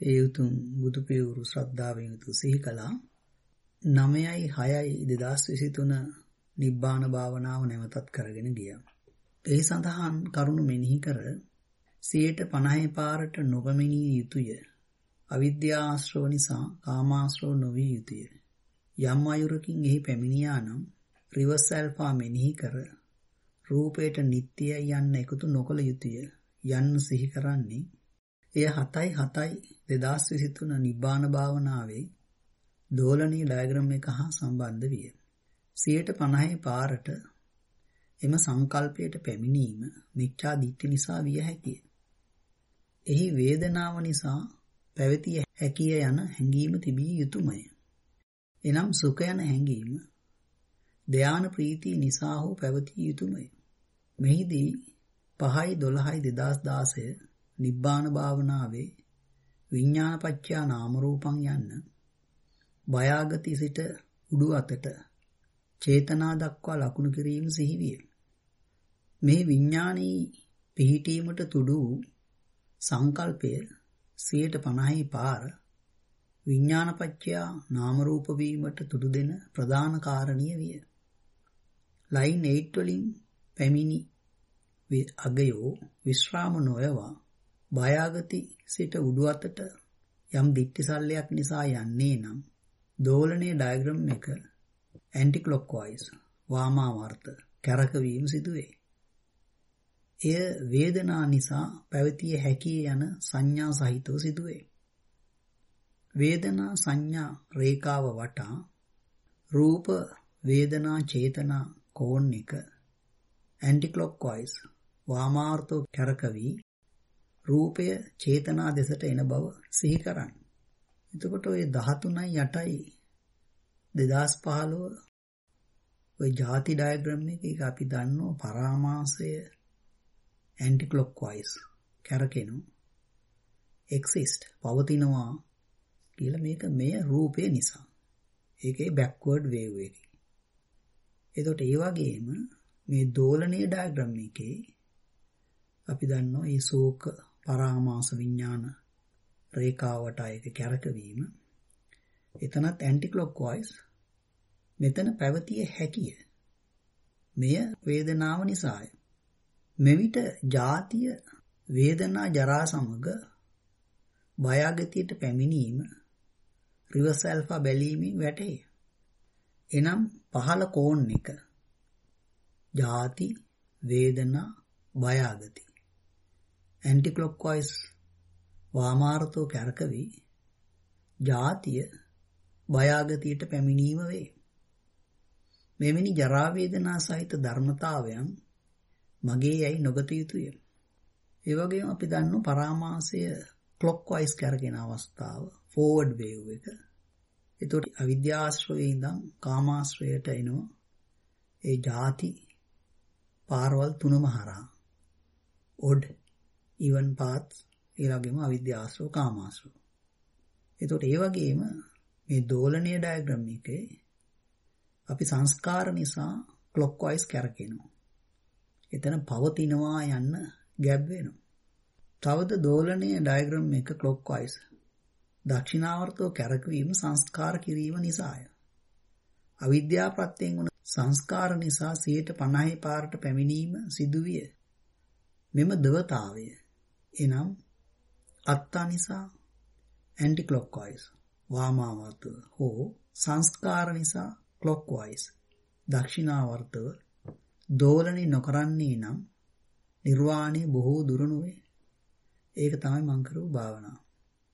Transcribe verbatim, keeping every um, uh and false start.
ඒ උතුම් බුදු පියවරු ශ්‍රද්ධාවෙන් යුතු සිහි කළා. නවයයි හයයි දෙදාස් විසිතුන නිබ්බාන භාවනාව නැවතත් කරගෙන ගියා. ඒ සඳහන් කරුණු මෙනෙහි කර සියයට පනහේ පාරට නොපැමිණිය යුතුය. අවිද්‍යාශ්‍රව නිසා කාමාශ්‍රව නොවිය යුතුය. යම් අයුරකින් එහි පැමිණියා නම් රිවර්ස් ඇල්ෆා මෙනෙහි කර රූපයට නිට්ටයයි යන්න එකතු නොකළ යුතුය යන්න සිහි කරන්නේ එය හතයි හතයි දෙදාස් විසිතුන නිබ්බාන භාවනාවේ දෝලනීය ඩයග්‍රෑම් එක හා සම්බන්ධ විය. සියයට පනහේ පාරට එම සංකල්පයට පැමිණීම මිච්ඡා දිට්ඨි නිසා විය හැකිය. එහි වේදනාව නිසා පැවතිය හැකිය යන හැඟීම තිබිය යුතුයමය. එනම් සුඛ යන හැඟීම ධානා ප්‍රීතිය නිසා හෝ පැවතිය යුතුයමය. මෙහිදී පහයි දොළහයි දෙදාස් දාසය නිබ්බාන භාවනාවේ විඥානපච්චය නාම රූපං යන්න බයාගති සිට උඩු අතට චේතනා දක්වා ලකුණු කිරීම සිහිවිය. මේ විඥානී පිහිටීමට තුඩු සංකල්පය සියයට පනහේ පාර විඥානපච්චය නාම රූප වීමට තුඩු දෙන ප්‍රධාන කාරණිය විය. ලයින් එයිට් වලින් පැමිණි අගයෝ විශ්‍රාම නොයවා බයාගති සිට උඩු අතට යම් දික්ටි සල්ලයක් නිසා යන්නේ නම් දෝලනයේ ඩයග්‍රෑම් එක ඇන්ටි ක්ලොක්වයිස් වාමාවර්ත කැරකවීම සිදුවේ. එය වේදනා නිසා පැවතිය හැකි යන සංඥා සහිතව සිදුවේ. වේදනා සංඥා රේඛාව වටා රූප වේදනා චේතනා කෝණ එක ඇන්ටි ක්ලොක්වයිස් වාමාවර්තව කැරකවි රූපය චේතනා දෙසට එන බව සිහි කරන්න. එතකොට ඔය දහතුනයි අටයි දෙදාස් පහළොව ඔය ಜಾති ඩයග්‍රෑම් එක අපි දන්නවා පරාමාසය ඇන්ටි ක්ලොක්වයිස් කැරකෙනු එක්සිස්ට් පවතිනවා කියලා මේක මේ රූපේ නිසා. ඒකේ බෑක්වර්ඩ් වේව් එක. එතකොට ඒ වගේම මේ දෝලනීය ඩයග්‍රෑම් එකේ අපි දන්නවා මේ ශෝක පරාමාස විඥාන රේඛාවට ඒක කැරකවීම එතනත් ඇන්ටි ක්ලොක්වයිස් මෙතන පැවතිය හැකිය. මෙය වේදනාව නිසාය. මෙවිට ජාතිය වේදනා ජරා සමග බයාගතියට පැමිණීම රිවර්ස් ඇල්ෆා බැලීමෙන් වැටේ. එනම් පහළ කෝණ එක ජාති වේදනා බයාගති ඇන්ටි ක්ලොක්වයිස් වාමාර්ථෝ කැරකවි ජාතිය බයාගතියට පැමිණීම වේ. මෙවැනි ජරා වේදනා සහිත ධර්මතාවයන් මගේ යයි නොගත යුතුය. ඒ වගේම අපි දන්නවා පරාමාසය ක්ලොක්වයිස් කරගෙන අවස්ථාව ෆෝවර්ඩ් වේව් එක. ඒතකොට අවිද්‍යාශ්‍රවයේ ඉඳන් කාමාශ්‍රවයට එනවා. ඒ ಜಾති පාරවල් තුනම හරහා ඔඩ් even paths ඊළඟම අවිද්‍යාශ්‍රව කාමාශ්‍රව. ඒතකොට ඒ වගේම මේ දෝලනීය ඩයග්‍රෑම් එකේ අපි සංස්කාර නිසා ක්ලොක්වයිස් කරකිනවා. එතන පවතිනවා යන්න ගැබ් වෙනවා. තවද දෝලනීය ඩයග්‍රෑම් එක ක්ලොක්වයිස් දක්ෂිනාවර්තව කැරකවීම සංස්කාර කිරීම නිසාය. අවිද්‍යාව ප්‍රත්‍යයෙන් වන සංස්කාර නිසා සියයට පනහේ පාරට පැමිණීම සිදුවිය. මෙම දවතාවය එනම් අත්තා නිසා ඇන්ටි ක්ලොක්වයිස් වාමාවර්තව හෝ සංස්කාර නිසා ක්ලොක්වයිස් දක්ෂිනාවර්තව දෝලනය නොකරන්නේ නම් නිර්වාණය බොහෝ දුර නොවේ. ඒක තමයි මං කරපු භාවනාව.